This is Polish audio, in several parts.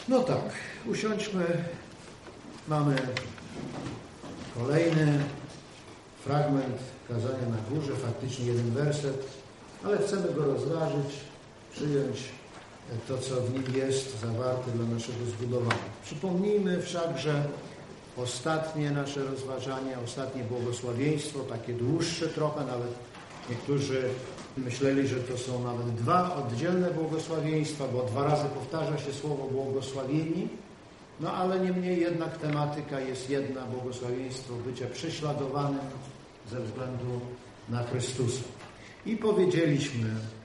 No tak, usiądźmy. Mamy kolejny fragment kazania na górze, faktycznie jeden werset, ale chcemy go rozważyć, przyjąć to, co w nim jest zawarte dla naszego zbudowania. Przypomnijmy wszak, że ostatnie nasze rozważanie, ostatnie błogosławieństwo, takie dłuższe trochę, nawet niektórzy myśleli, że to są nawet dwa oddzielne błogosławieństwa, bo 2 razy powtarza się słowo błogosławieni, no ale niemniej jednak tematyka jest jedna, błogosławieństwo bycia prześladowanym ze względu na Chrystusa. I powiedzieliśmy,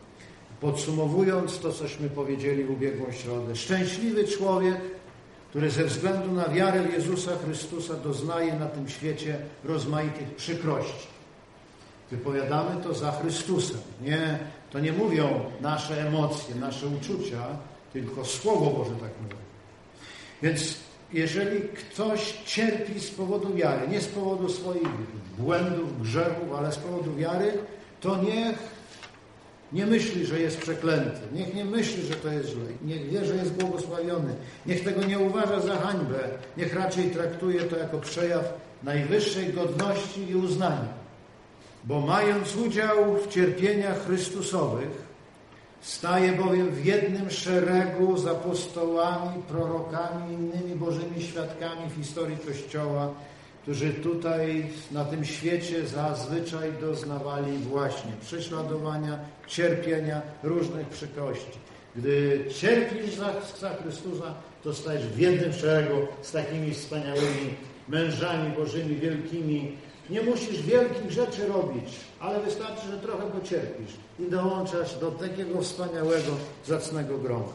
podsumowując to, cośmy powiedzieli w ubiegłą środę, szczęśliwy człowiek, który ze względu na wiarę w Jezusa Chrystusa doznaje na tym świecie rozmaitych przykrości. Wypowiadamy to za Chrystusem. Nie, to nie mówią nasze emocje, nasze uczucia, tylko Słowo Boże tak mówi. Więc jeżeli ktoś cierpi z powodu wiary, nie z powodu swoich błędów, grzechów, ale z powodu wiary, to niech nie myśli, że jest przeklęty. Niech nie myśli, że to jest źle. Niech wie, że jest błogosławiony. Niech tego nie uważa za hańbę. Niech raczej traktuje to jako przejaw najwyższej godności i uznania. Bo mając udział w cierpieniach Chrystusowych, staje bowiem w jednym szeregu z apostołami, prorokami i innymi Bożymi świadkami w historii Kościoła, którzy tutaj na tym świecie zazwyczaj doznawali właśnie prześladowania, cierpienia, różnych przykrości. Gdy cierpisz za Chrystusa, to stajesz w jednym szeregu z takimi wspaniałymi mężami Bożymi, wielkimi. Nie musisz wielkich rzeczy robić, ale wystarczy, że trochę pocierpisz i dołączasz do takiego wspaniałego, zacnego grona.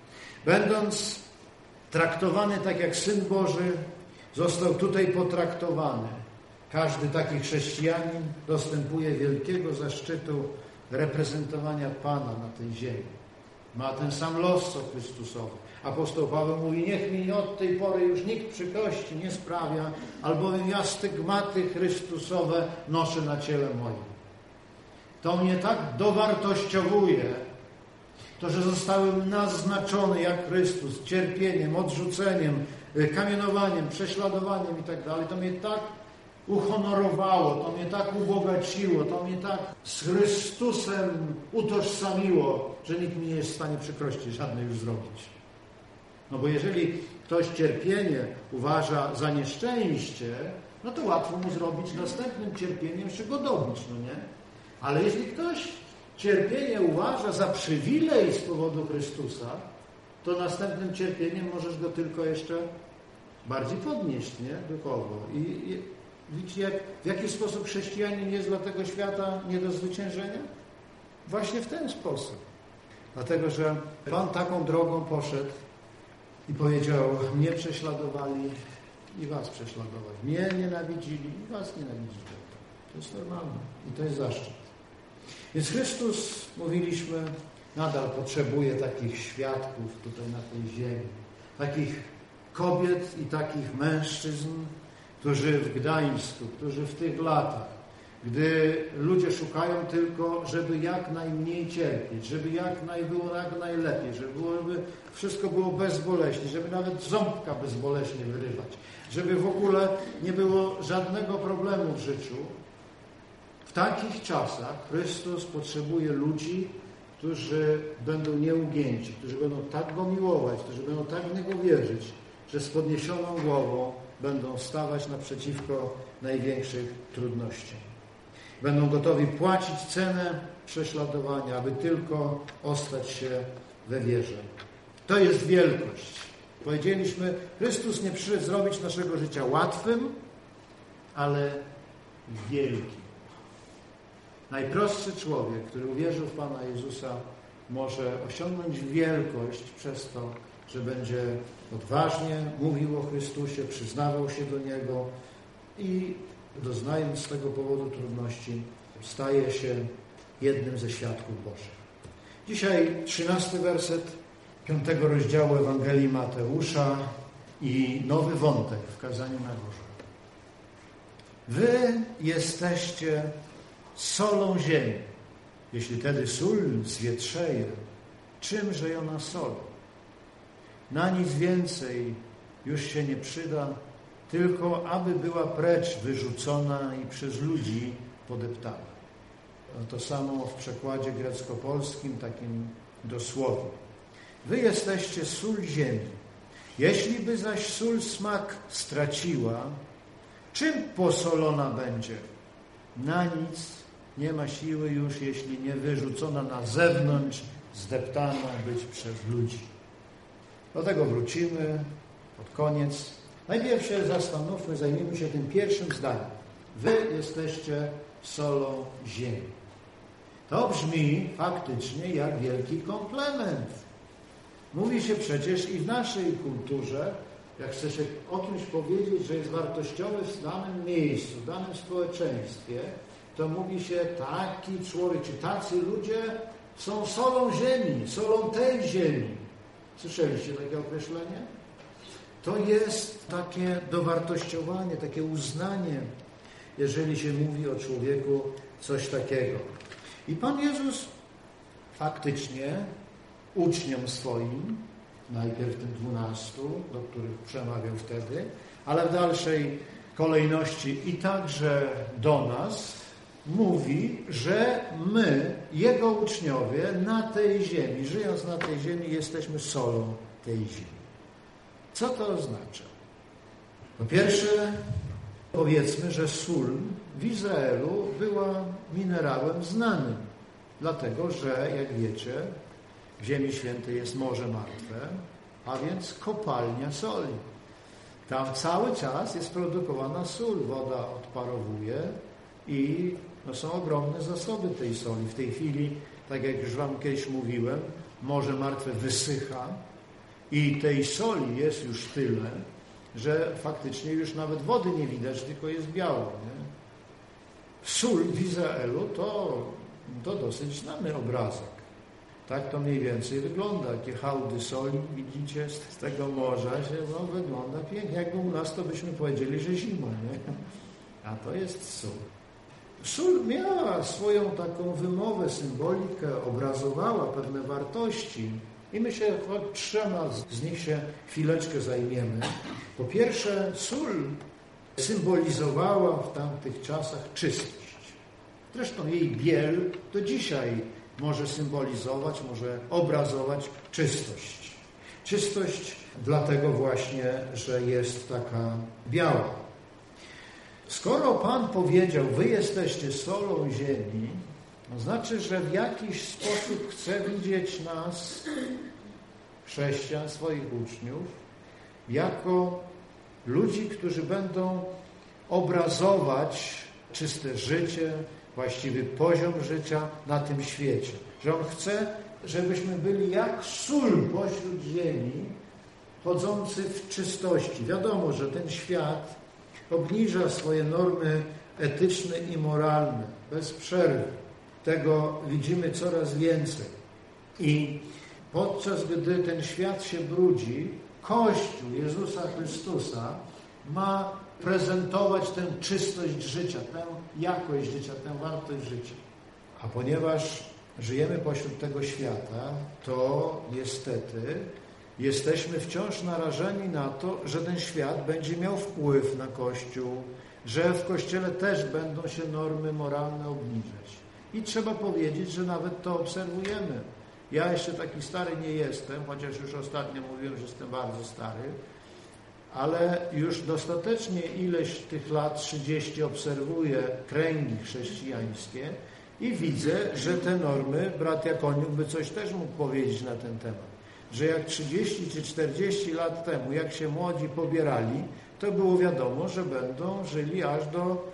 Będąc traktowany tak jak Syn Boży, został tutaj potraktowany. Każdy taki chrześcijanin dostępuje wielkiego zaszczytu reprezentowania Pana na tej ziemi. Ma ten sam los co Chrystusowy. Apostoł Paweł mówi, niech mi od tej pory już nikt przykrości nie sprawia, albowiem ja stygmaty Chrystusowe noszę na ciele moim. To mnie tak dowartościowuje, to, że zostałem naznaczony jak Chrystus cierpieniem, odrzuceniem, kamienowaniem, prześladowaniem i tak dalej. To mnie tak uhonorowało, to mnie tak ubogaciło, to mnie tak z Chrystusem utożsamiło, że nikt mi nie jest w stanie przykrości żadnej już zrobić. No bo jeżeli ktoś cierpienie uważa za nieszczęście, no to łatwo mu zrobić następnym cierpieniem, jeszcze go dobić, no nie? Ale jeśli ktoś cierpienie uważa za przywilej z powodu Chrystusa, to następnym cierpieniem możesz go tylko jeszcze bardziej podnieść, nie? Duchowo. I widzicie, w jaki sposób chrześcijanin jest dla tego świata nie do zwyciężenia? Właśnie w ten sposób. Dlatego, że Pan taką drogą poszedł i powiedział, mnie prześladowali i was prześladowali. Mnie nienawidzili i was nienawidzili. To jest normalne i to jest zaszczyt. Więc Chrystus, mówiliśmy, nadal potrzebuje takich świadków tutaj na tej ziemi. Takich kobiet i takich mężczyzn, którzy w Gdańsku, którzy w tych latach, gdy ludzie szukają tylko, żeby jak najmniej cierpieć, żeby było jak najlepiej, żeby wszystko było bezboleśnie, żeby nawet ząbka bezboleśnie wyrywać, żeby w ogóle nie było żadnego problemu w życiu. W takich czasach Chrystus potrzebuje ludzi, którzy będą nieugięci, którzy będą tak Go miłować, którzy będą tak w Niego wierzyć, że z podniesioną głową będą stawać naprzeciwko największych trudnościom. Będą gotowi płacić cenę prześladowania, aby tylko ostać się we wierze. To jest wielkość. Powiedzieliśmy, Chrystus nie przyszedł zrobić naszego życia łatwym, ale wielkim. Najprostszy człowiek, który uwierzył w Pana Jezusa, może osiągnąć wielkość przez to, że będzie odważnie mówił o Chrystusie, przyznawał się do Niego i doznając z tego powodu trudności, staje się jednym ze świadków Bożych. Dzisiaj 13 werset 5 rozdziału Ewangelii Mateusza i nowy wątek w kazaniu na górze. Wy jesteście solą ziemi. Jeśli tedy sól zwietrzeje, czymże ona soli? na nic więcej już się nie przyda, tylko aby była precz wyrzucona i przez ludzi podeptana. To samo w przekładzie grecko-polskim, takim dosłownym. Wy jesteście sól ziemi. Jeśli by zaś sól smak straciła, czym posolona będzie? Na nic nie ma siły już, jeśli nie wyrzucona na zewnątrz, zdeptana być przez ludzi. Do tego wrócimy pod koniec. Najpierw się zastanówmy, zajmiemy się tym pierwszym zdaniem. Wy jesteście solą ziemi. To brzmi faktycznie jak wielki komplement. Mówi się przecież i w naszej kulturze, jak chce się o kimś powiedzieć, że jest wartościowy w danym miejscu, w danym społeczeństwie, to mówi się taki człowiek, czy tacy ludzie są solą ziemi, solą tej ziemi. Słyszeliście takie określenie? To jest takie dowartościowanie, takie uznanie, jeżeli się mówi o człowieku coś takiego. I Pan Jezus faktycznie uczniom swoim, najpierw tym 12, do których przemawiał wtedy, ale w dalszej kolejności i także do nas, mówi, że my, Jego uczniowie, na tej ziemi, żyjąc na tej ziemi, jesteśmy solą tej ziemi. Co to oznacza? Po pierwsze, powiedzmy, że sól w Izraelu była minerałem znanym, dlatego że, jak wiecie, w Ziemi Świętej jest Morze Martwe, a więc kopalnia soli. Tam cały czas jest produkowana sól, woda odparowuje i są ogromne zasoby tej soli. W tej chwili, tak jak już Wam kiedyś mówiłem, Morze Martwe wysycha i tej soli jest już tyle, że faktycznie już nawet wody nie widać, tylko jest biało. Nie? Sól w Izraelu to dosyć znany obrazek. Tak to mniej więcej wygląda. Jakie hałdy soli widzicie z tego morza się wygląda pięknie. Jakby u nas to byśmy powiedzieli, że zima, nie? A to jest sól. Sól miała swoją taką wymowę, symbolikę, obrazowała pewne wartości. I my się trzema z nich się chwileczkę zajmiemy. Po pierwsze, sól symbolizowała w tamtych czasach czystość. Zresztą jej biel do dzisiaj może symbolizować, może obrazować czystość. Czystość dlatego właśnie, że jest taka biała. Skoro Pan powiedział, wy jesteście solą ziemi, to znaczy, że w jakiś sposób chce widzieć nas, chrześcijan, swoich uczniów, jako ludzi, którzy będą obrazować czyste życie, właściwy poziom życia na tym świecie. Że On chce, żebyśmy byli jak sól pośród ziemi, chodzący w czystości. Wiadomo, że ten świat obniża swoje normy etyczne i moralne, bez przerwy. Tego widzimy coraz więcej. I podczas gdy ten świat się brudzi, Kościół Jezusa Chrystusa ma prezentować tę czystość życia, tę jakość życia, tę wartość życia. A ponieważ żyjemy pośród tego świata, to niestety jesteśmy wciąż narażeni na to, że ten świat będzie miał wpływ na Kościół, że w Kościele też będą się normy moralne obniżać. I trzeba powiedzieć, że nawet to obserwujemy. Ja jeszcze taki stary nie jestem, chociaż już ostatnio mówiłem, że jestem bardzo stary, ale już dostatecznie ileś tych lat, 30, obserwuję kręgi chrześcijańskie i widzę, że te normy, brat Jakoniuk by coś też mógł powiedzieć na ten temat, że jak 30 czy 40 lat temu, jak się młodzi pobierali, to było wiadomo, że będą żyli aż do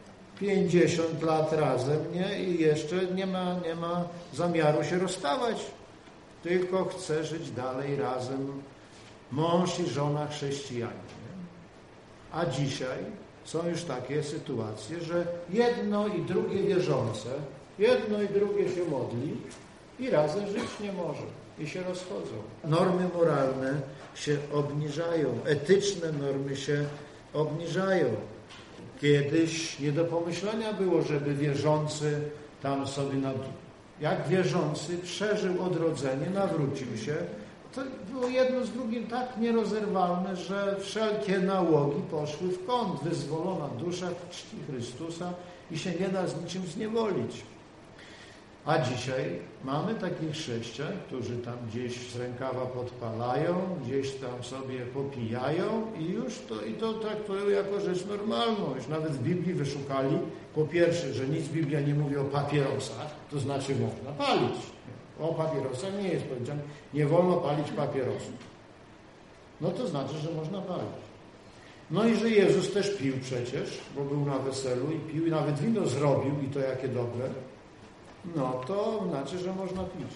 50 lat razem, nie? I jeszcze nie ma zamiaru się rozstawać, tylko chce żyć dalej razem, mąż i żona chrześcijanie. Nie? A dzisiaj są już takie sytuacje, że jedno i drugie wierzące, jedno i drugie się modli i razem żyć nie może i się rozchodzą. Normy moralne się obniżają, etyczne normy się obniżają. Kiedyś nie do pomyślenia było, żeby wierzący tam sobie jak wierzący przeżył odrodzenie, nawrócił się, to było jedno z drugim tak nierozerwalne, że wszelkie nałogi poszły w kąt. Wyzwolona dusza czci Chrystusa i się nie da z niczym zniewolić. A dzisiaj mamy takich chrześcijan, którzy tam gdzieś z rękawa podpalają, gdzieś tam sobie popijają i to traktują jako rzecz normalną. Już nawet w Biblii wyszukali, po pierwsze, że nic Biblia nie mówi o papierosach, to znaczy można palić. O papierosach nie jest powiedziane, nie wolno palić papierosów. No to znaczy, że można palić. No i że Jezus też pił przecież, bo był na weselu i pił i nawet wino zrobił i to jakie dobre. No to znaczy, że można pić.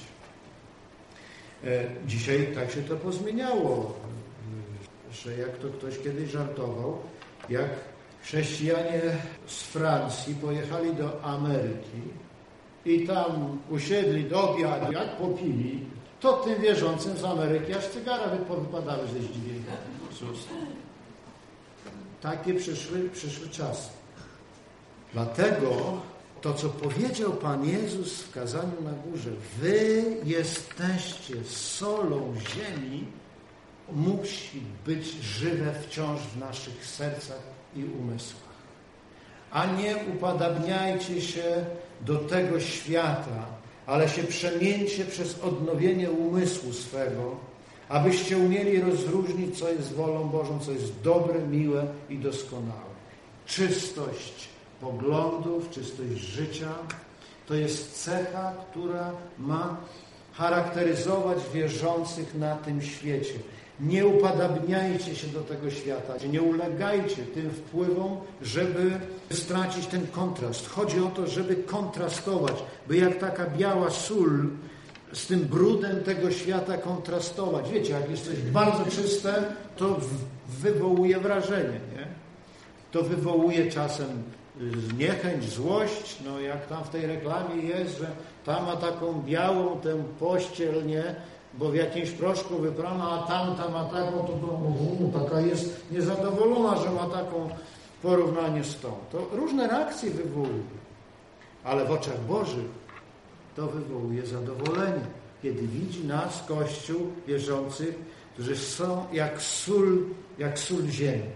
Dzisiaj tak się to pozmieniało, że jak to ktoś kiedyś żartował, jak chrześcijanie z Francji pojechali do Ameryki i tam usiedli do obiadu, jak popili, to tym wierzącym z Ameryki aż cygara wypadały ze zdziwienia. Takie przyszły czasy. Dlatego to, co powiedział Pan Jezus w kazaniu na górze, wy jesteście solą ziemi, musi być żywe wciąż w naszych sercach i umysłach. A nie upodabniajcie się do tego świata, ale się przemieńcie przez odnowienie umysłu swego, abyście umieli rozróżnić, co jest wolą Bożą, co jest dobre, miłe i doskonałe. Czystość poglądów, czystość życia, to jest cecha, która ma charakteryzować wierzących na tym świecie. Nie upodabniajcie się do tego świata, nie ulegajcie tym wpływom, żeby stracić ten kontrast. Chodzi o to, żeby kontrastować, by jak taka biała sól z tym brudem tego świata kontrastować. Wiecie, jak jest coś bardzo czyste, to wywołuje wrażenie, nie? To wywołuje czasem niechęć, złość, no jak tam w tej reklamie jest, że ta ma taką białą tę pościel, nie, bo w jakimś proszku wyprana, a tamta ma taką, to taka jest niezadowolona, że ma taką w porównaniu z tą. To różne reakcje wywołuje, ale w oczach Bożych to wywołuje zadowolenie, kiedy widzi nas, Kościół wierzących, którzy są jak sól ziemi.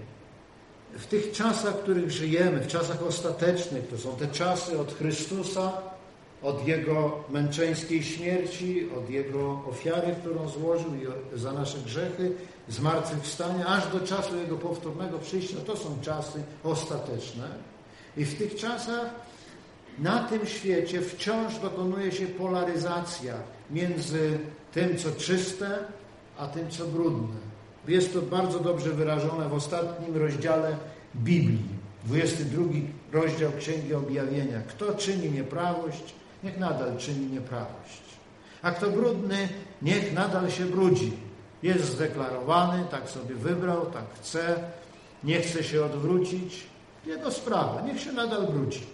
W tych czasach, w których żyjemy, w czasach ostatecznych, to są te czasy od Chrystusa, od Jego męczeńskiej śmierci, od Jego ofiary, którą złożył za nasze grzechy, zmartwychwstania, aż do czasu Jego powtórnego przyjścia. To są czasy ostateczne. I w tych czasach na tym świecie wciąż dokonuje się polaryzacja między tym, co czyste, a tym, co brudne. Jest to bardzo dobrze wyrażone w ostatnim rozdziale Biblii, 22 rozdział Księgi Objawienia. Kto czyni nieprawość, niech nadal czyni nieprawość. A kto brudny, niech nadal się brudzi. Jest zdeklarowany, tak sobie wybrał, tak chce, nie chce się odwrócić. Jego sprawa, niech się nadal brudzi.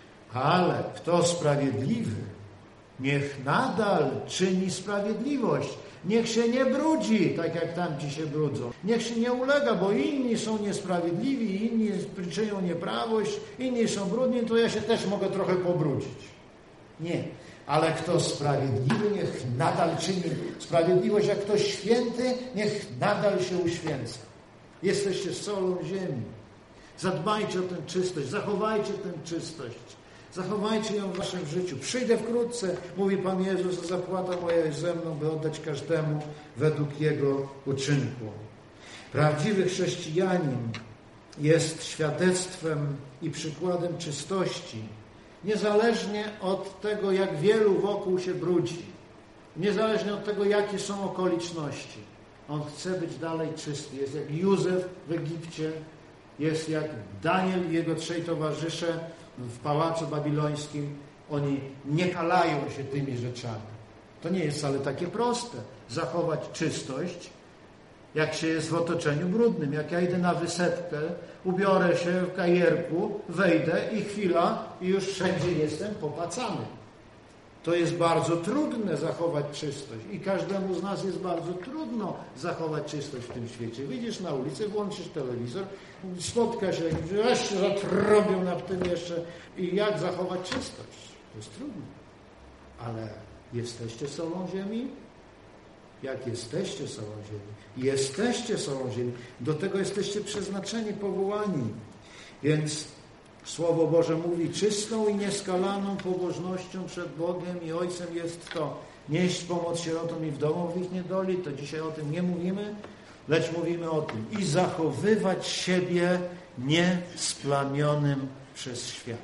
Ale kto sprawiedliwy, niech nadal czyni sprawiedliwość. Niech się nie brudzi, tak jak tamci się brudzą. Niech się nie ulega, bo inni są niesprawiedliwi, inni czynią nieprawość, inni są brudni, to ja się też mogę trochę pobrudzić. Nie. Ale kto sprawiedliwy, niech nadal czyni sprawiedliwość, a kto święty, niech nadal się uświęca. Jesteście solą ziemi. Zadbajcie o tę czystość, zachowajcie tę czystość. Zachowajcie ją w waszym życiu. Przyjdę wkrótce, mówi Pan Jezus, zapłata moja jest ze mną, by oddać każdemu według jego uczynku. Prawdziwy chrześcijanin jest świadectwem i przykładem czystości, niezależnie od tego, jak wielu wokół się brudzi, niezależnie od tego, jakie są okoliczności. On chce być dalej czysty. Jest jak Józef w Egipcie, jest jak Daniel i jego 3 towarzysze w pałacu babilońskim. Oni nie kalają się tymi rzeczami. To nie jest wcale takie proste. Zachować czystość, jak się jest w otoczeniu brudnym. Jak ja idę na wysepkę, ubiorę się w kajerku, wejdę i chwila i już wszędzie jestem popacany. To jest bardzo trudne zachować czystość i każdemu z nas jest bardzo trudno zachować czystość w tym świecie. Wyjdziesz na ulicę, włączysz telewizor, spotka się, aż się zatrobią nad tym jeszcze i jak zachować czystość. To jest trudne. Ale jesteście solą ziemi? jak jesteście solą ziemi. Jesteście solą ziemi. Do tego jesteście przeznaczeni, powołani. Więc Słowo Boże mówi, czystą i nieskalaną pobożnością przed Bogiem i Ojcem jest to, nieść pomoc sierotom i wdowom w ich niedoli. To dzisiaj o tym nie mówimy, lecz mówimy o tym. I zachowywać siebie niesplamionym przez świat.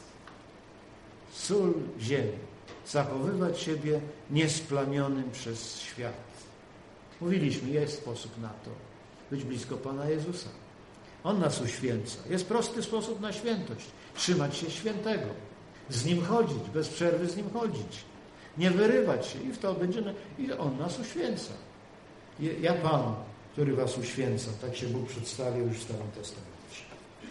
Sól ziemi. Zachowywać siebie niesplamionym przez świat. Mówiliśmy, jest sposób na to. Być blisko Pana Jezusa. On nas uświęca. Jest prosty sposób na świętość. Trzymać się świętego. Z Nim chodzić, bez przerwy z Nim chodzić. Nie wyrywać się i w to będziemy... I On nas uświęca. Ja Pan, który was uświęca. Tak się Bóg przedstawił już w Starym Testamencie.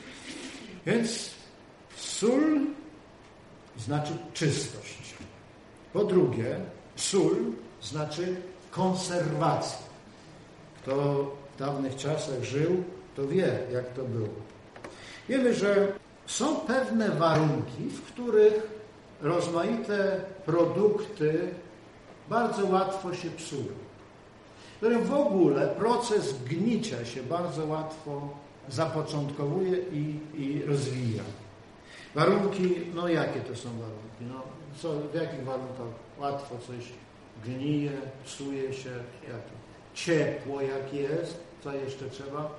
Więc sól znaczy czystość. Po drugie, sól znaczy konserwacja. Kto w dawnych czasach żył, to wie, jak to było. Wiemy, że są pewne warunki, w których rozmaite produkty bardzo łatwo się psują. W którym w ogóle proces gnicia się bardzo łatwo zapoczątkowuje i rozwija. Warunki, no jakie to są warunki? No, w jakich warunkach łatwo coś gnije, psuje się? Jakie? Ciepło jak jest, co jeszcze trzeba?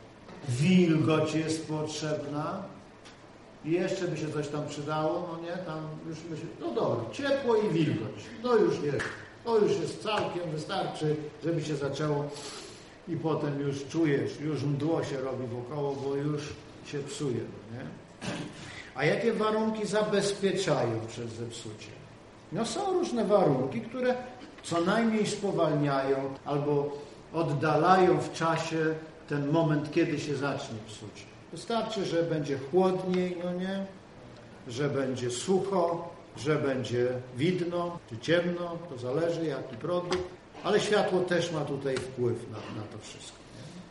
Wilgoć jest potrzebna i jeszcze by się coś tam przydało, no nie? Tam już myślę, no dobra, ciepło i wilgoć, no już jest. To już jest całkiem, wystarczy, żeby się zaczęło i potem już czujesz, już mdło się robi wokoło, bo już się psuje, no nie? A jakie warunki zabezpieczają przed zepsuciem? No są różne warunki, które co najmniej spowalniają albo oddalają w czasie ten moment, kiedy się zacznie psucie. Wystarczy, że będzie chłodniej, no nie? Że będzie sucho, że będzie widno czy ciemno, to zależy jaki produkt, ale światło też ma tutaj wpływ na to wszystko.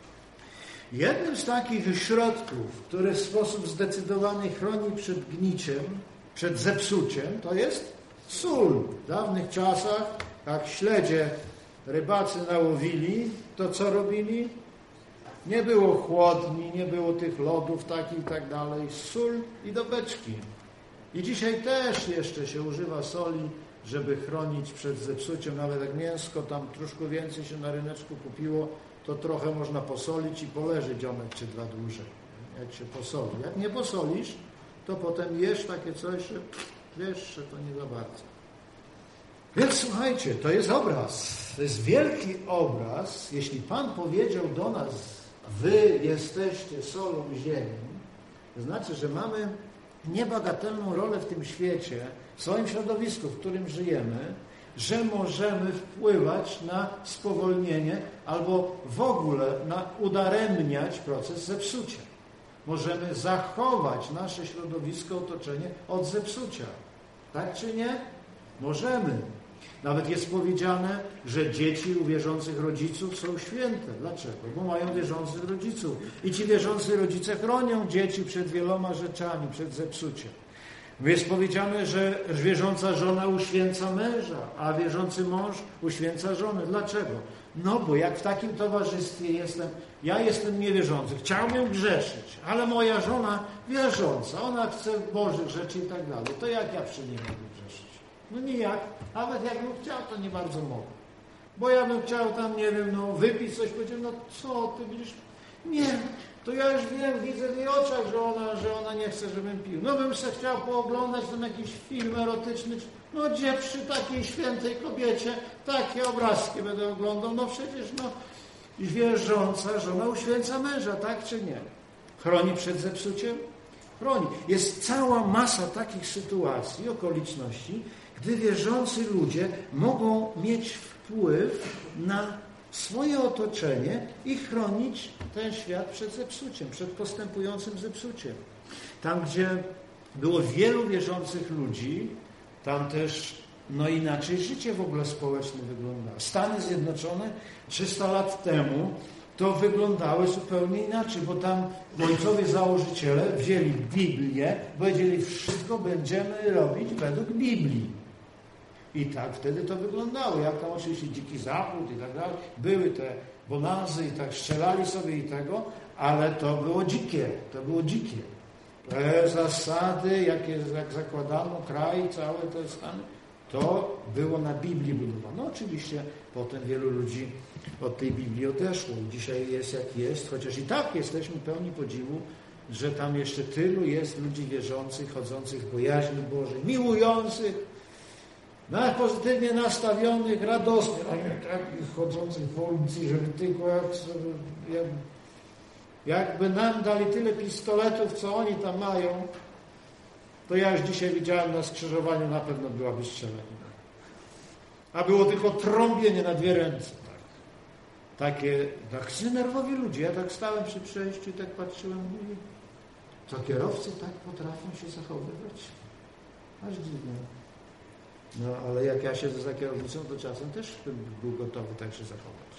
Nie? Jednym z takich środków, który w sposób zdecydowany chroni przed gniciem, przed zepsuciem, to jest sól. W dawnych czasach, jak śledzie rybacy nałowili, to co robili? Nie było chłodni, nie było tych lodów takich i tak dalej. Sól i do beczki. I dzisiaj też jeszcze się używa soli, żeby chronić przed zepsuciem. Nawet jak mięsko tam troszkę więcej się na ryneczku kupiło, to trochę można posolić i poleży dzionek czy dwa dłużej, jak się posoli. Jak nie posolisz, to potem jesz takie coś, że wiesz, że to nie za bardzo. Więc słuchajcie, to jest obraz. To jest wielki obraz. Jeśli Pan powiedział do nas, wy jesteście solą ziemi, to znaczy, że mamy niebagatelną rolę w tym świecie, w swoim środowisku, w którym żyjemy, że możemy wpływać na spowolnienie albo w ogóle na udaremniać proces zepsucia. Możemy zachować nasze środowisko, otoczenie od zepsucia. Tak czy nie? Możemy. Nawet jest powiedziane, że dzieci u wierzących rodziców są święte. Dlaczego? Bo mają wierzących rodziców. I ci wierzący rodzice chronią dzieci przed wieloma rzeczami, przed zepsuciem. Jest powiedziane, że wierząca żona uświęca męża, a wierzący mąż uświęca żonę. Dlaczego? No bo jak w takim towarzystwie ja jestem niewierzący, chciałbym grzeszyć, ale moja żona wierząca, ona chce Bożych rzeczy i tak dalej. To jak ja przy niej mogę grzeszyć? No nijak, nawet jakbym chciał, to nie bardzo mogę. Bo ja bym chciał tam, nie wiem, wypić coś, powiedział, no co ty widzisz? Nie, to ja już wiem, widzę w jej oczach, że ona nie chce, żebym pił. No bym se chciał pooglądać tam jakiś film erotyczny. No gdzie przy takiej świętej kobiecie takie obrazki będę oglądał? No przecież wierząca żona uświęca męża, tak czy nie? Chroni przed zepsuciem? Chroni. Jest cała masa takich sytuacji, okoliczności, gdy wierzący ludzie mogą mieć wpływ na swoje otoczenie i chronić ten świat przed zepsuciem, przed postępującym zepsuciem. Tam, gdzie było wielu wierzących ludzi, tam też inaczej życie w ogóle społeczne wyglądało. Stany Zjednoczone 300 lat temu to wyglądały zupełnie inaczej, bo tam ojcowie założyciele wzięli Biblię, powiedzieli, wszystko będziemy robić według Biblii. I tak wtedy to wyglądało. Jak tam oczywiście Dziki Zachód i tak dalej. Były te bonanzy i tak strzelali sobie i tego, ale to było dzikie. To było dzikie. Te zasady, jak zakładano kraj, całe te stany, to było na Biblii budowane. No oczywiście potem wielu ludzi od tej Biblii odeszło. Dzisiaj jest jak jest, chociaż i tak jesteśmy pełni podziwu, że tam jeszcze tylu jest ludzi wierzących, chodzących w bojaźni Bożej, miłujących, pozytywnie nastawionych, radosnych, a nie takich chodzących po ulicy, żeby tylko jakby nam dali tyle pistoletów, co oni tam mają, to ja już dzisiaj widziałem na skrzyżowaniu, na pewno byłaby strzelanina. A było tylko trąbienie na dwie ręce. Takie nerwowi ludzie. Ja tak stałem przy przejściu i tak patrzyłem, mówię, co kierowcy tak potrafią się zachowywać? Aż dziwne. No, ale jak ja siedzę za kierownicą, to czasem też bym był gotowy tak się zachować.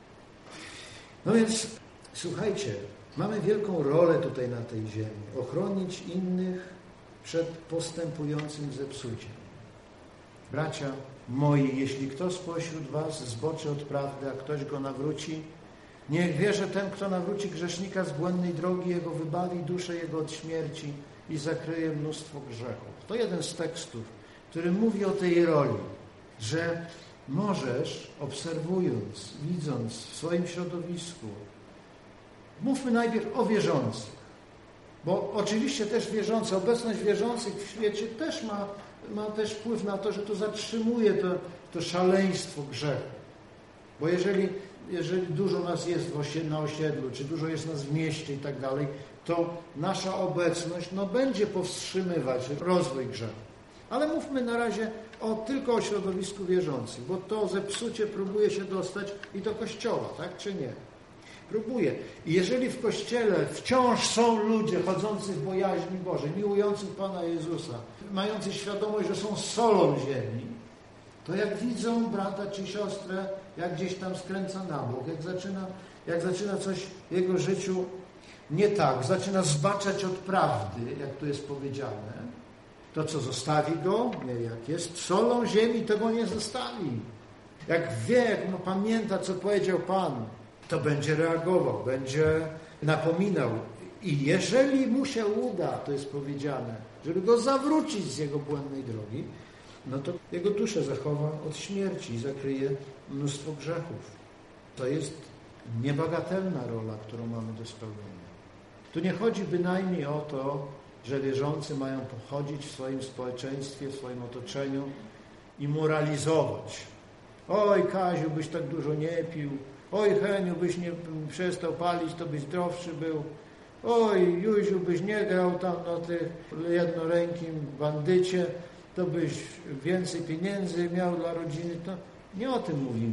No więc, słuchajcie, mamy wielką rolę tutaj na tej ziemi. Ochronić innych przed postępującym zepsuciem. Bracia moi, jeśli kto spośród was zboczy od prawdy, a ktoś go nawróci, niech wie, że ten, kto nawróci grzesznika z błędnej drogi, jego wybawi duszę jego od śmierci i zakryje mnóstwo grzechów. To jeden z tekstów, który mówi o tej roli, że możesz, obserwując, widząc w swoim środowisku, mówmy najpierw o wierzących, bo oczywiście też wierzący, obecność wierzących w świecie też ma też wpływ na to, że to zatrzymuje to szaleństwo grzechu. Bo jeżeli dużo nas jest na osiedlu, czy dużo jest nas w mieście i tak dalej, to nasza obecność będzie powstrzymywać rozwój grzechu. Ale mówmy na razie tylko o środowisku wierzących, bo to zepsucie próbuje się dostać i do Kościoła, tak czy nie? Próbuje. I jeżeli w Kościele wciąż są ludzie chodzący w bojaźni Bożej, miłujący Pana Jezusa, mający świadomość, że są solą ziemi, to jak widzą brata czy siostrę, jak gdzieś tam skręca na bok, jak zaczyna coś w jego życiu nie tak, zaczyna zbaczać od prawdy, jak tu jest powiedziane, to co, zostawi go? Nie, jak jest solą ziemi, to go nie zostawi. Jak wie, jak pamięta, co powiedział Pan, to będzie reagował, będzie napominał. I jeżeli mu się uda, to jest powiedziane, żeby go zawrócić z jego błędnej drogi, no to jego duszę zachowa od śmierci i zakryje mnóstwo grzechów. To jest niebagatelna rola, którą mamy do spełnienia. Tu nie chodzi bynajmniej o to, że wierzący mają pochodzić w swoim społeczeństwie, w swoim otoczeniu i moralizować. Oj, Kaziu, byś tak dużo nie pił. Oj, Heniu, byś nie przestał palić, to byś zdrowszy był. Oj, Józiu, byś nie grał tam na tych jednorękim bandycie, to byś więcej pieniędzy miał dla rodziny. To nie o tym mówimy.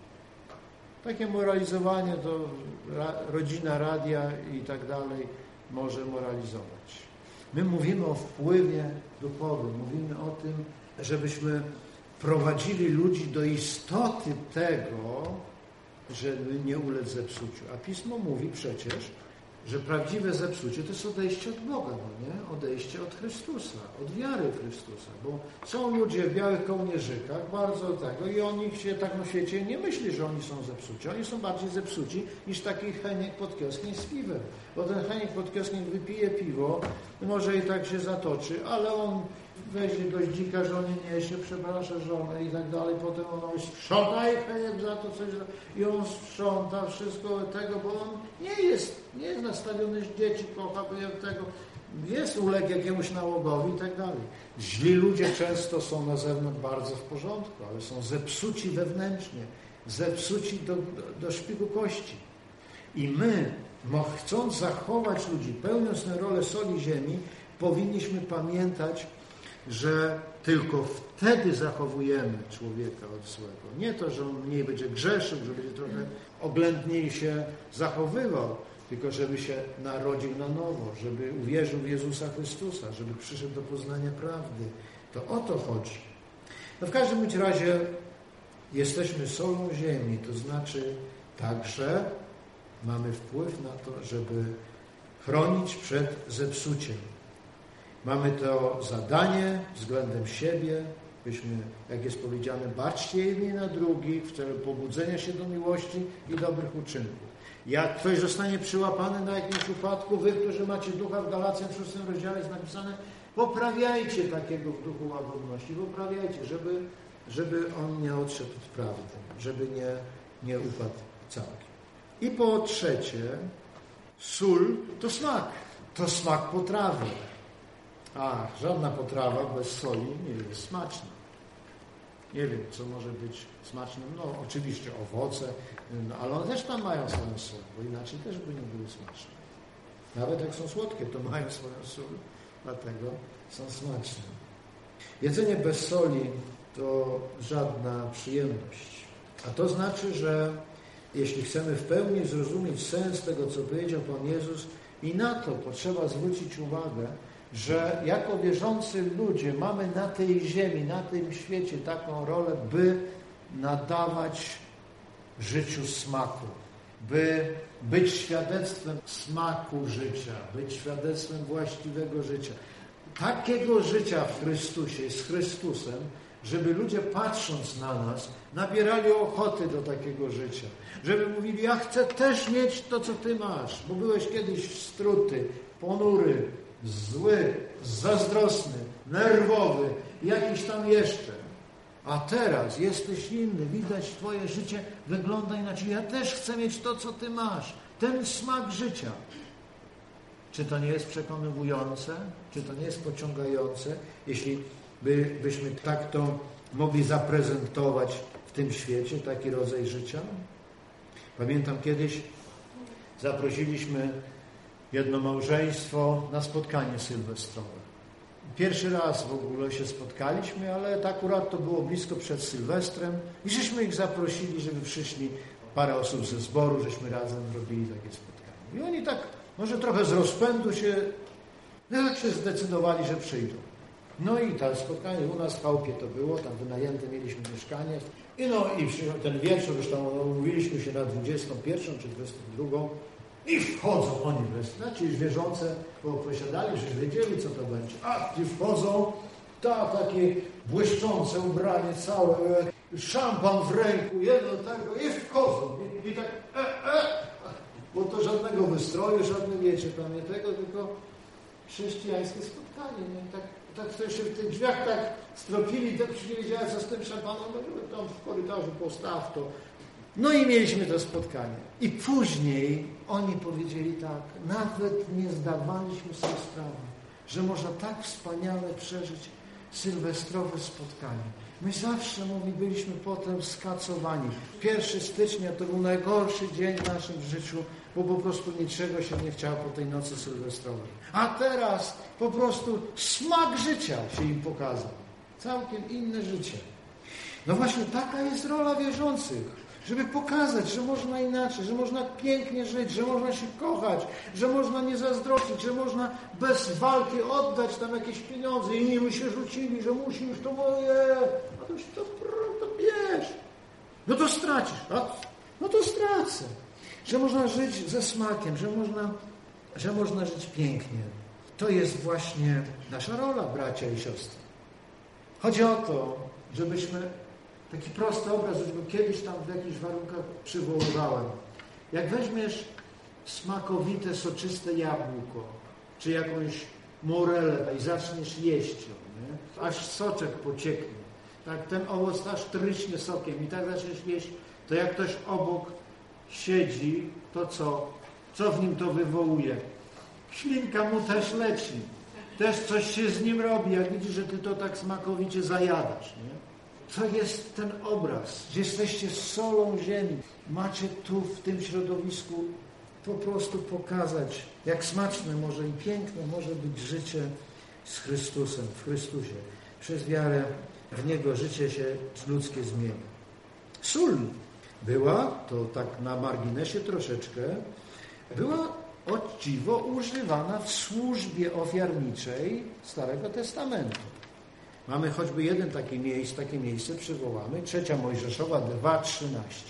Takie moralizowanie to rodzina, radia i tak dalej może moralizować. My mówimy o wpływie duchowym, mówimy o tym, żebyśmy prowadzili ludzi do istoty tego, żeby nie ulec zepsuciu. A Pismo mówi przecież, że prawdziwe zepsucie to jest odejście od Boga, no nie? Odejście od Chrystusa, od wiary w Chrystusa, bo są ludzie w białych kołnierzykach, bardzo tego i o nich się tak na świecie nie myśli, że oni są zepsuci. Oni są bardziej zepsuci niż taki Heniek pod kioskiem z piwem, bo ten Heniek pod kioskiem wypije piwo, może i tak się zatoczy, ale on weźmie goździka, żonie niesie, przeprasza żonę i tak dalej, potem ona sprząta i Heniek za to coś i on sprząta wszystko tego, bo on nie jest nastawiony, że dzieci kocha, bo tego jest uległ jakiemuś nałogowi i tak dalej. Źli ludzie często są na zewnątrz bardzo w porządku, ale są zepsuci wewnętrznie, zepsuci do szpiku kości. I my, chcąc zachować ludzi, pełniąc tę rolę soli ziemi, powinniśmy pamiętać, że tylko wtedy zachowujemy człowieka od złego. Nie to, że on mniej będzie grzeszył, że będzie trochę oględniej się zachowywał, tylko żeby się narodził na nowo, żeby uwierzył w Jezusa Chrystusa, żeby przyszedł do poznania prawdy. To o to chodzi. No w każdym bądź razie jesteśmy solą ziemi, to znaczy także mamy wpływ na to, żeby chronić przed zepsuciem. Mamy to zadanie względem siebie byśmy, jak jest powiedziane, baczcie jedni na drugich w celu pobudzenia się do miłości i dobrych uczynków. Jak ktoś zostanie przyłapany na jakimś upadku, wy, którzy macie ducha, w Galacjan 6 rozdziale jest napisane, poprawiajcie takiego w duchu łagodności, poprawiajcie, żeby on nie odszedł od prawdy, żeby nie upadł całkiem. I po trzecie, sól to smak potrawy. A żadna potrawa bez soli nie jest smaczna. Nie wiem, co może być smacznym. No oczywiście owoce, ale one też tam mają swoją sól, bo inaczej też by nie były smaczne. Nawet jak są słodkie, to mają swoją sól, dlatego są smaczne. Jedzenie bez soli to żadna przyjemność. A to znaczy, że jeśli chcemy w pełni zrozumieć sens tego, co powiedział Pan Jezus, i na to potrzeba zwrócić uwagę, że jako wierzący ludzie mamy na tej ziemi, na tym świecie taką rolę, by nadawać życiu smaku, by być świadectwem smaku życia, być świadectwem właściwego życia. Takiego życia w Chrystusie, z Chrystusem, żeby ludzie patrząc na nas, nabierali ochoty do takiego życia. Żeby mówili, ja chcę też mieć to, co Ty masz, bo byłeś kiedyś struty, ponury, zły, zazdrosny, nerwowy, jakiś tam jeszcze. A teraz jesteś inny, widać Twoje życie wygląda inaczej. Ja też chcę mieć to, co Ty masz. Ten smak życia. Czy to nie jest przekonywujące? Czy to nie jest pociągające? Jeśli byśmy tak to mogli zaprezentować w tym świecie, taki rodzaj życia? Pamiętam kiedyś zaprosiliśmy jedno małżeństwo na spotkanie sylwestrowe. Pierwszy raz w ogóle się spotkaliśmy, ale akurat to było blisko przed Sylwestrem i żeśmy ich zaprosili, żeby przyszli, parę osób ze zboru, żeśmy razem robili takie spotkanie. I oni tak, może trochę z rozpędu się zdecydowali, że przyjdą. No i to spotkanie u nas w chałupie to było, tam wynajęte mieliśmy mieszkanie. I ten wieczór, już tam umówiliśmy się na 21 czy 22 i wchodzą oni wreszcie. Ci już wierzące, bo posiadali, że wiedzieli, co to będzie. A ci wchodzą, takie błyszczące ubranie całe, szampan w ręku, jedno tego i wchodzą. I tak, bo to żadnego wystroju, wiecie, tam nie tego, tylko chrześcijańskie spotkanie. Nie? Tak się w tych drzwiach tak stropili, tak nie wiedziałem, co z tym szampanem, tam w korytarzu postaw to. No i mieliśmy to spotkanie. I później oni powiedzieli tak, nawet nie zdawaliśmy sobie sprawy, że można tak wspaniale przeżyć sylwestrowe spotkanie. My zawsze, byliśmy potem skacowani. 1 stycznia to był najgorszy dzień w naszym życiu, bo po prostu niczego się nie chciało po tej nocy sylwestrowej. A teraz po prostu smak życia się im pokazał. Całkiem inne życie. No właśnie taka jest rola wierzących. Żeby pokazać, że można inaczej, że można pięknie żyć, że można się kochać, że można nie zazdrościć, że można bez walki oddać tam jakieś pieniądze. Inni by się rzucili, że musisz, to moje, a to już to bierz. No to stracisz, no to stracę. Że można żyć ze smakiem, że można żyć pięknie. To jest właśnie nasza rola, bracia i siostry. Chodzi o to, żebyśmy taki prosty obraz, choćby kiedyś tam w jakichś warunkach przywoływałem. Jak weźmiesz smakowite, soczyste jabłko, czy jakąś morelę i zaczniesz jeść ją, nie? Aż soczek pocieknie. Tak, ten owoc aż tryśnie sokiem i tak zaczniesz jeść, to jak ktoś obok siedzi, to co w nim to wywołuje? Ślinka mu też leci. Też coś się z nim robi, jak widzisz, że ty to tak smakowicie zajadasz, nie? To jest ten obraz, że jesteście solą ziemi. Macie tu w tym środowisku po prostu pokazać, jak smaczne może i piękne może być życie z Chrystusem, w Chrystusie. Przez wiarę w Niego życie się ludzkie zmienia. Sól była, to tak na marginesie troszeczkę, była o dziwo używana w służbie ofiarniczej Starego Testamentu. Mamy choćby takie miejsce przywołamy, 3 Mojżeszowa 2:13.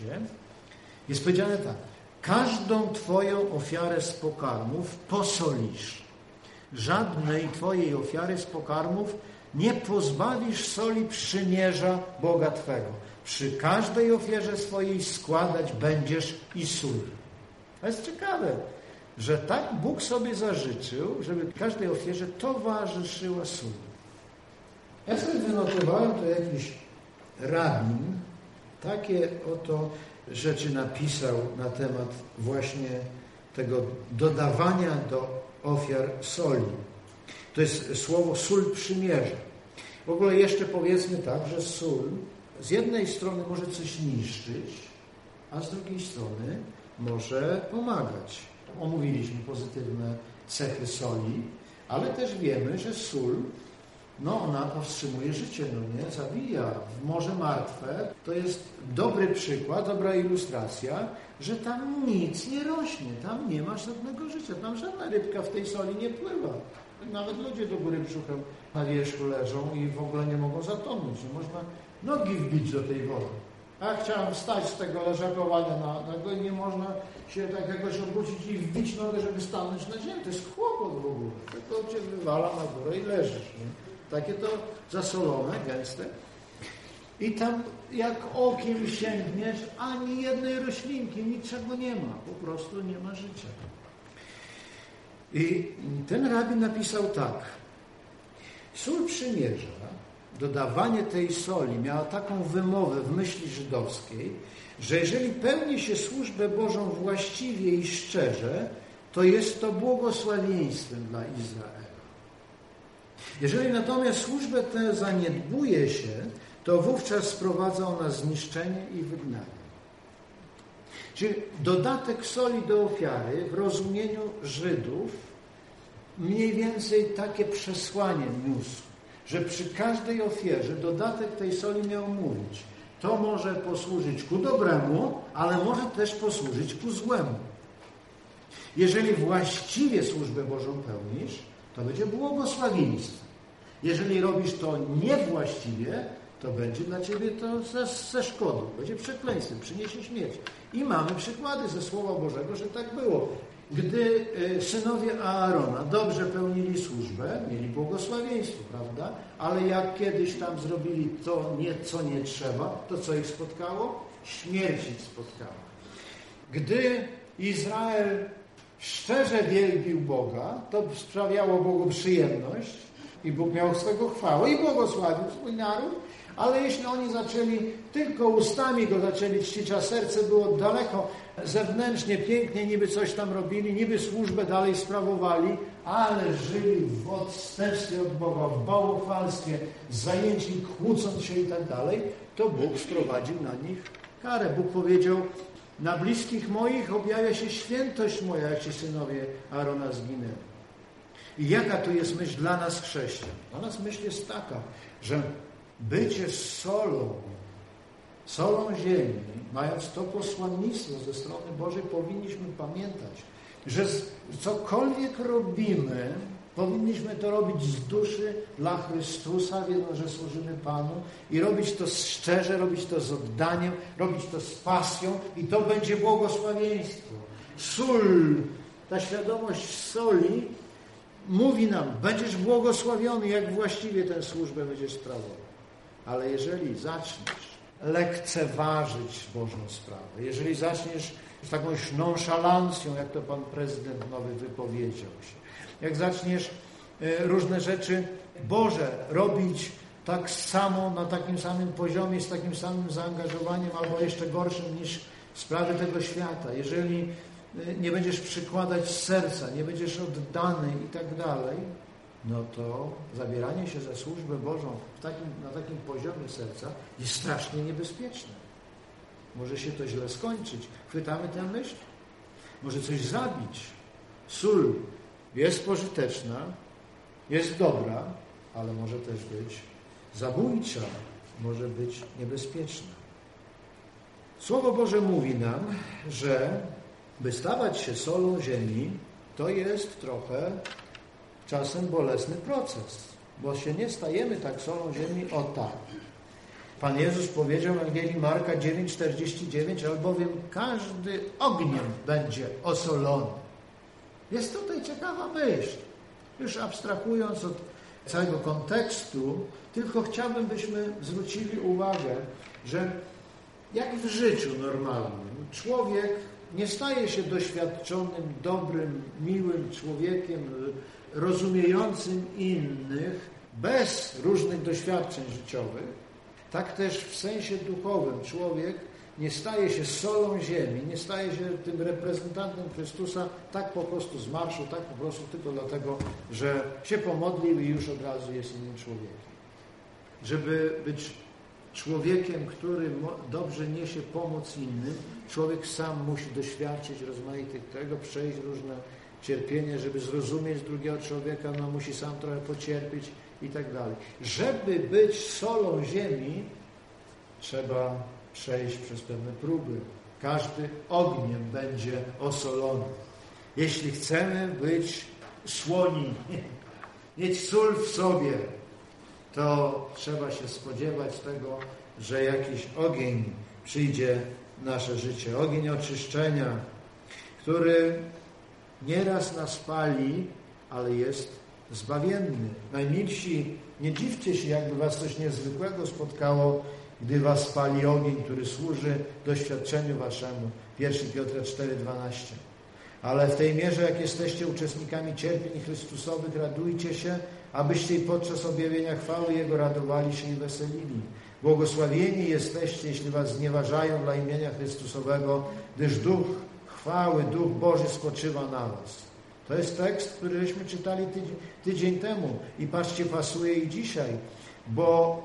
Jest powiedziane tak. Każdą Twoją ofiarę z pokarmów posolisz. Żadnej Twojej ofiary z pokarmów nie pozbawisz soli przymierza Boga Twego. Przy każdej ofierze swojej składać będziesz i sól. To jest ciekawe, że tak Bóg sobie zażyczył, żeby każdej ofierze towarzyszyła sól. Ja sobie wynotowałem, to jakiś rabin takie oto rzeczy napisał na temat właśnie tego dodawania do ofiar soli. To jest słowo sól przymierza. W ogóle jeszcze powiedzmy tak, że sól z jednej strony może coś niszczyć, a z drugiej strony może pomagać. Omówiliśmy pozytywne cechy soli, ale też wiemy, że sól, ona powstrzymuje życie, nie? Zabija. W Morze Martwe to jest dobry przykład, dobra ilustracja, że tam nic nie rośnie, tam nie ma żadnego życia, tam żadna rybka w tej soli nie pływa. Nawet ludzie do góry brzuchem na wierzchu leżą i w ogóle nie mogą zatonąć. Nie można nogi wbić do tej wody. Ja chciałem wstać z tego leżakowania i nie można się tak jakoś obrócić i wbić nogę, żeby stanąć na ziemię. To jest kłopot w ogóle. Tylko cię wywala na górę i leżysz. Nie? Takie to zasolone, gęste. I tam jak okiem sięgniesz, ani jednej roślinki, niczego nie ma. Po prostu nie ma życia. I ten rabin napisał tak. Sól przymierza, dodawanie tej soli miała taką wymowę w myśli żydowskiej, że jeżeli pełni się służbę Bożą właściwie i szczerze, to jest to błogosławieństwem dla Izraela. Jeżeli natomiast służbę tę zaniedbuje się, to wówczas sprowadza ona zniszczenie i wygnanie. Czyli dodatek soli do ofiary w rozumieniu Żydów mniej więcej takie przesłanie niósł, że przy każdej ofierze dodatek tej soli miał mówić. To może posłużyć ku dobremu, ale może też posłużyć ku złemu. Jeżeli właściwie służbę Bożą pełnisz, to będzie błogosławieństwo. Jeżeli robisz to niewłaściwie, to będzie dla ciebie to ze szkodą, będzie przekleństwem, przyniesie śmierć. I mamy przykłady ze Słowa Bożego, że tak było. Gdy synowie Aarona dobrze pełnili służbę, mieli błogosławieństwo, prawda? Ale jak kiedyś tam zrobili to, co nie trzeba, to co ich spotkało? Śmierć ich spotkała. Gdy Izrael szczerze wielbił Boga, to sprawiało Bogu przyjemność i Bóg miał swego chwałę i błogosławił swój naród, ale jeśli oni zaczęli tylko ustami go zaczęli czcić, a serce było daleko, zewnętrznie, pięknie, niby coś tam robili, niby służbę dalej sprawowali, ale żyli w odstępstwie od Boga, w bałwochwalstwie, zajęci, kłócąc się i tak dalej, to Bóg sprowadził na nich karę. Bóg powiedział, na bliskich moich objawia się świętość moja, jak ci synowie Aarona zginęli. I jaka tu jest myśl dla nas chrześcijan? Dla nas myśl jest taka, że bycie solą ziemi, mając to posłannictwo ze strony Bożej, powinniśmy pamiętać, że cokolwiek robimy, powinniśmy to robić z duszy dla Chrystusa, wiedząc, że służymy Panu i robić to szczerze, robić to z oddaniem, robić to z pasją i to będzie błogosławieństwo. Sól, ta świadomość soli mówi nam, będziesz błogosławiony, jak właściwie tę służbę będziesz sprawował. Ale jeżeli zaczniesz lekceważyć Bożą sprawę, jeżeli zaczniesz z takąś nonszalancją, jak to pan prezydent nowy wypowiedział się, jak zaczniesz różne rzeczy Boże robić tak samo, na takim samym poziomie, z takim samym zaangażowaniem, albo jeszcze gorszym niż sprawy tego świata, jeżeli nie będziesz przykładać serca, nie będziesz oddany i tak dalej, no to zabieranie się za służbę Bożą na takim poziomie serca jest strasznie niebezpieczne. Może się to źle skończyć. Chwytamy tę myśl? Może coś zabić. Sól jest pożyteczna, jest dobra, ale może też być zabójcza, może być niebezpieczna. Słowo Boże mówi nam, że by stawać się solą ziemi, to jest trochę czasem bolesny proces, bo się nie stajemy tak solą ziemi o tak. Pan Jezus powiedział w Ewangelii Marka 9:49, albowiem każdy ogniem będzie osolony. Jest tutaj ciekawa myśl. Już abstrahując od całego kontekstu, tylko chciałbym, byśmy zwrócili uwagę, że jak w życiu normalnym, człowiek nie staje się doświadczonym, dobrym, miłym człowiekiem, rozumiejącym innych bez różnych doświadczeń życiowych, tak też w sensie duchowym człowiek nie staje się solą ziemi, nie staje się tym reprezentantem Chrystusa tak po prostu z marszu, tak po prostu tylko dlatego, że się pomodlił i już od razu jest innym człowiekiem. Żeby być człowiekiem, który dobrze niesie pomoc innym, człowiek sam musi doświadczyć rozmaitych tego, przejść różne cierpienie, żeby zrozumieć drugiego człowieka, no musi sam trochę pocierpieć i tak dalej. Żeby być solą ziemi, trzeba przejść przez pewne próby. Każdy ogniem będzie osolony. Jeśli chcemy być słoni, mieć sól w sobie, to trzeba się spodziewać tego, że jakiś ogień przyjdzie w nasze życie. Ogień oczyszczenia, który nieraz nas pali, ale jest zbawienny. Najmilsi, nie dziwcie się, jakby was coś niezwykłego spotkało, gdy was pali ogień, który służy doświadczeniu waszemu. 1 Piotra 4,12. Ale w tej mierze, jak jesteście uczestnikami cierpień Chrystusowych, radujcie się, abyście i podczas objawienia chwały Jego radowali się i weselili. Błogosławieni jesteście, jeśli was znieważają dla imienia Chrystusowego, gdyż Duch chwały, Duch Boży spoczywa na was. To jest tekst, który żeśmy czytali tydzień temu i patrzcie, pasuje i dzisiaj, bo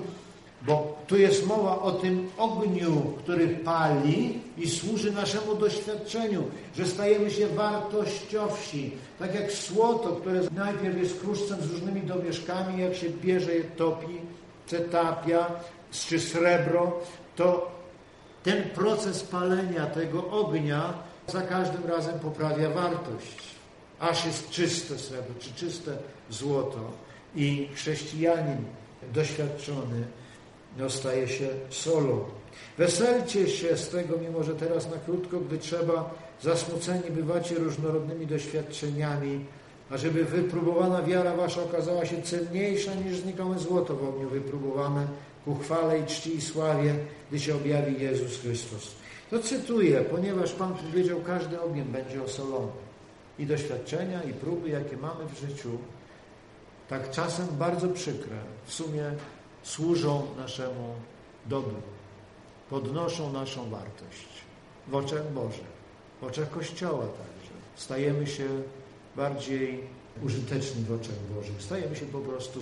tu jest mowa o tym ogniu, który pali i służy naszemu doświadczeniu, że stajemy się wartościowsi. Tak jak złoto, które najpierw jest kruszcem z różnymi domieszkami, jak się bierze je, topi, przetapia, czy srebro, to ten proces palenia tego ognia za każdym razem poprawia wartość. Aż jest czyste srebro, czy czyste złoto i chrześcijanin doświadczony staje się solą. Weselcie się z tego, mimo że teraz na krótko, gdy trzeba, zasmuceni bywacie różnorodnymi doświadczeniami, ażeby wypróbowana wiara wasza okazała się cenniejsza niż znikome złoto w ogniu wypróbowane ku chwale i czci i sławie, gdy się objawi Jezus Chrystus. To cytuję, ponieważ Pan powiedział, każdy ogień będzie osolony. I doświadczenia, i próby, jakie mamy w życiu, tak czasem bardzo przykre, w sumie służą naszemu dobru, podnoszą naszą wartość w oczach Bożych, w oczach Kościoła także. Stajemy się bardziej użyteczni w oczach Bożych. Stajemy się po prostu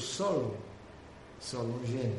solą ziemi.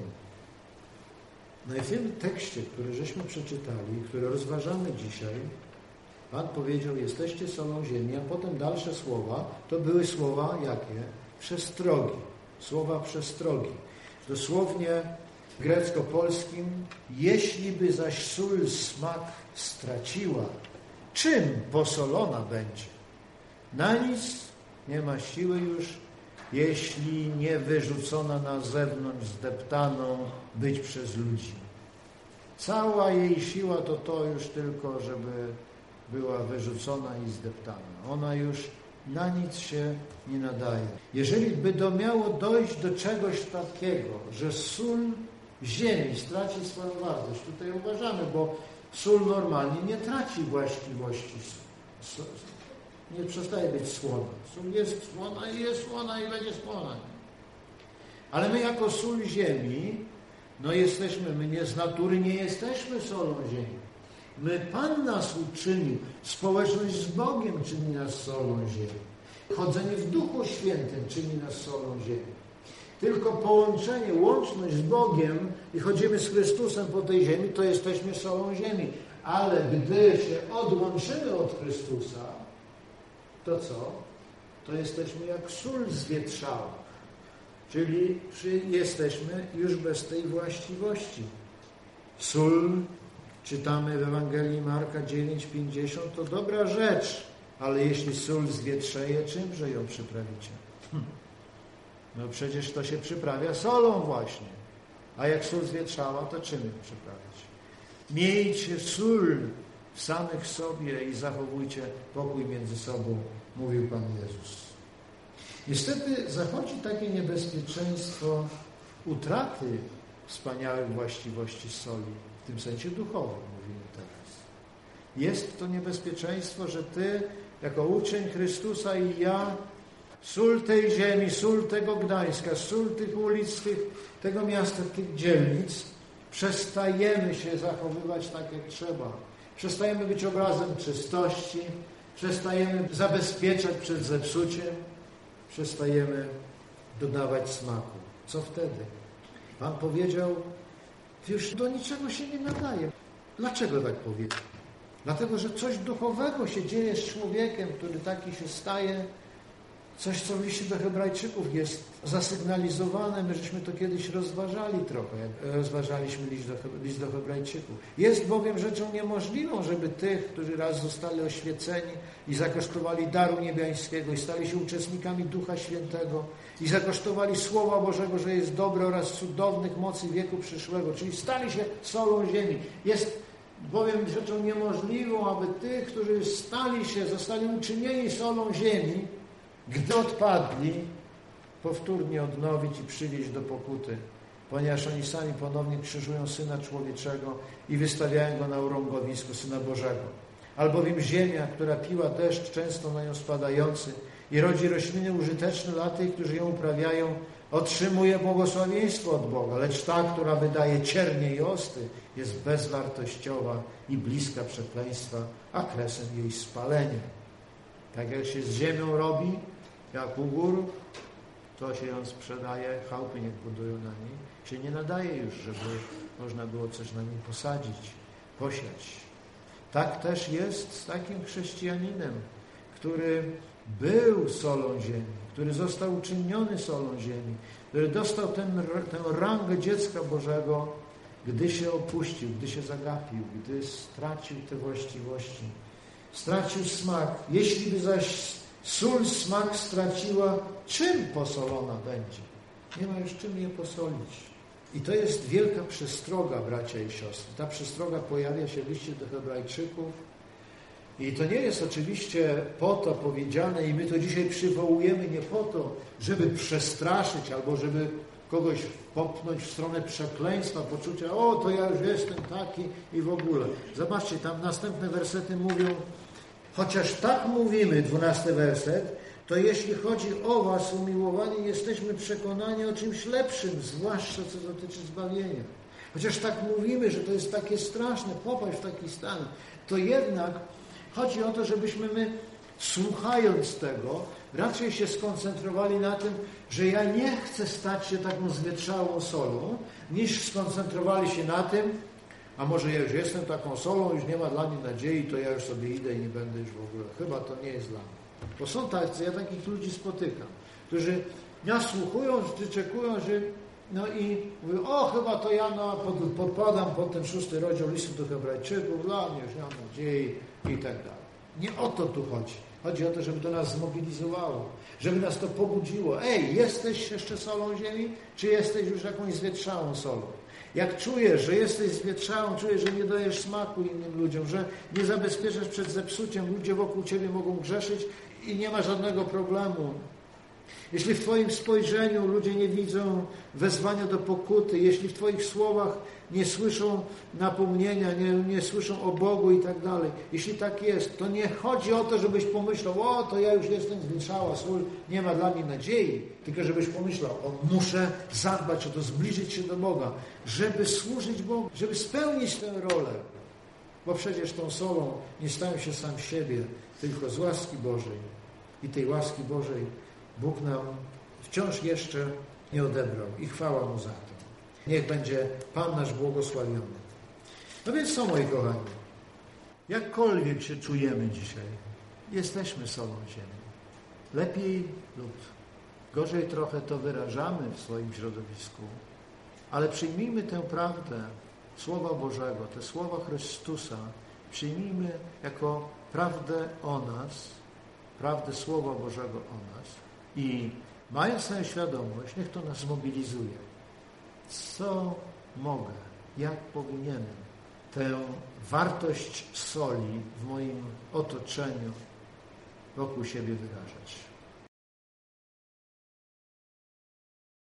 No i w tym tekście, który żeśmy przeczytali, który rozważamy dzisiaj, Pan powiedział, jesteście solą ziemi, a potem dalsze słowa, to były słowa jakie? Przestrogi. Słowa przestrogi. Dosłownie w grecko-polskim, jeśli by zaś sól smak straciła, czym posolona będzie? Na nic nie ma siły już, jeśli nie wyrzucona na zewnątrz, zdeptaną być przez ludzi. Cała jej siła to już tylko, żeby była wyrzucona i zdeptana. Ona już na nic się nie nadaje. Jeżeli by to miało dojść do czegoś takiego, że sól ziemi straci swoją wartość, tutaj uważamy, bo sól normalnie nie traci właściwości, nie przestaje być słona. Sól jest słona i będzie słona. Ale my jako sól ziemi, my nie z natury nie jesteśmy solą ziemi. Pan nas uczynił, społeczność z Bogiem czyni nas solą ziemi. Chodzenie w Duchu Świętym czyni nas solą ziemi. Tylko połączenie, łączność z Bogiem i chodzimy z Chrystusem po tej ziemi, to jesteśmy solą ziemi. Ale gdy się odłączymy od Chrystusa, to co? To jesteśmy jak sól zwietrzała. Czyli jesteśmy już bez tej właściwości. Sól, czytamy w Ewangelii Marka 9:50, to dobra rzecz, ale jeśli sól zwietrzeje, czymże ją przyprawicie? No przecież to się przyprawia solą właśnie. A jak sól zwietrzała, to czym ją przyprawić? Miejcie sól w samych sobie i zachowujcie pokój między sobą, mówił Pan Jezus. Niestety zachodzi takie niebezpieczeństwo utraty wspaniałych właściwości soli, w tym sensie duchowym mówimy teraz. Jest to niebezpieczeństwo, że Ty, jako uczeń Chrystusa i ja, sól tej ziemi, sól tego Gdańska, sól tych ulic, tego miasta, tych dzielnic, przestajemy się zachowywać tak, jak trzeba. Przestajemy być obrazem czystości, przestajemy zabezpieczać przed zepsuciem, przestajemy dodawać smaku. Co wtedy? Pan powiedział, już do niczego się nie nadaje. Dlaczego tak powiedział? Dlatego, że coś duchowego się dzieje z człowiekiem, który taki się staje. Coś, co w liście do Hebrajczyków jest zasygnalizowane. My żeśmy to kiedyś rozważali trochę, jak rozważaliśmy list do Hebrajczyków. Jest bowiem rzeczą niemożliwą, żeby tych, którzy raz zostali oświeceni i zakosztowali daru niebiańskiego i stali się uczestnikami Ducha Świętego i zakosztowali Słowa Bożego, że jest dobre oraz cudownych mocy wieku przyszłego, czyli stali się solą ziemi. Jest bowiem rzeczą niemożliwą, aby tych, którzy zostali uczynieni solą ziemi, gdy odpadli, powtórnie odnowić i przywieźć do pokuty, ponieważ oni sami ponownie krzyżują Syna Człowieczego i wystawiają Go na urągowisku Syna Bożego. Albowiem ziemia, która piła deszcz często na nią spadający i rodzi rośliny użyteczne dla tych, którzy ją uprawiają, otrzymuje błogosławieństwo od Boga, lecz ta, która wydaje ciernie i osty, jest bezwartościowa i bliska przekleństwa, a kresem jej spalenia. Tak jak się z ziemią robi, jak ugór, to się ją sprzedaje, chałupy nie budują na niej, się nie nadaje już, żeby można było coś na niej posadzić, posiać. Tak też jest z takim chrześcijaninem, który był solą ziemi, który został uczyniony solą ziemi, który dostał tę rangę dziecka Bożego, gdy się opuścił, gdy się zagapił, gdy stracił te właściwości. Stracił smak. Jeśli by zaś sól smak straciła, czym posolona będzie? Nie ma już czym je posolić. I to jest wielka przestroga, bracia i siostry. Ta przestroga pojawia się w liście do Hebrajczyków. I to nie jest oczywiście po to powiedziane i my to dzisiaj przywołujemy nie po to, żeby przestraszyć albo żeby kogoś popchnąć w stronę przekleństwa, poczucia, o, to ja już jestem taki i w ogóle. Zobaczcie, tam następne wersety mówią, chociaż tak mówimy, 12 werset, to jeśli chodzi o was, umiłowani, jesteśmy przekonani o czymś lepszym, zwłaszcza co dotyczy zbawienia. Chociaż tak mówimy, że to jest takie straszne, popaść w taki stan, to jednak chodzi o to, żebyśmy my, słuchając tego, raczej się skoncentrowali na tym, że ja nie chcę stać się taką zwietrzałą solą, niż skoncentrowali się na tym, a może ja już jestem taką solą, już nie ma dla mnie nadziei, to ja już sobie idę i nie będę już w ogóle. Chyba to nie jest dla mnie. Bo są tacy, ja takich ludzi spotykam, którzy nasłuchują, wyczekują, że no i mówią, o, chyba to ja podpadam pod ten 6 rozdział listu do Hebrajczyków, dla mnie już nie mam nadziei i tak dalej. Nie o to tu chodzi. Chodzi o to, żeby to nas zmobilizowało, żeby nas to pobudziło. Ej, jesteś jeszcze solą ziemi, czy jesteś już jakąś zwietrzałą solą? Jak czujesz, że jesteś zwietrzałą, czujesz, że nie dajesz smaku innym ludziom, że nie zabezpieczasz przed zepsuciem, ludzie wokół ciebie mogą grzeszyć i nie ma żadnego problemu. Jeśli w twoim spojrzeniu ludzie nie widzą wezwania do pokuty, jeśli w twoich słowach nie słyszą napomnienia, nie słyszą o Bogu i tak dalej, jeśli tak jest, to nie chodzi o to, żebyś pomyślał, o, to ja już jestem zwietrzała, sól, nie ma dla mnie nadziei, tylko żebyś pomyślał, o, muszę zadbać o to, zbliżyć się do Boga, żeby służyć Bogu, żeby spełnić tę rolę, bo przecież tą solą nie stałem się sam siebie, tylko z łaski Bożej i tej łaski Bożej Bóg nam wciąż jeszcze nie odebrał i chwała Mu za to. Niech będzie Pan nasz błogosławiony. No więc co, moi kochani, jakkolwiek się czujemy dzisiaj, jesteśmy solą ziemi. Lepiej lub gorzej trochę to wyrażamy w swoim środowisku, ale przyjmijmy tę prawdę Słowa Bożego, te słowa Chrystusa, przyjmijmy jako prawdę o nas, prawdę Słowa Bożego o nas i mając tę świadomość, niech to nas zmobilizuje. Co mogę, jak powinienem tę wartość soli w moim otoczeniu wokół siebie wyrażać?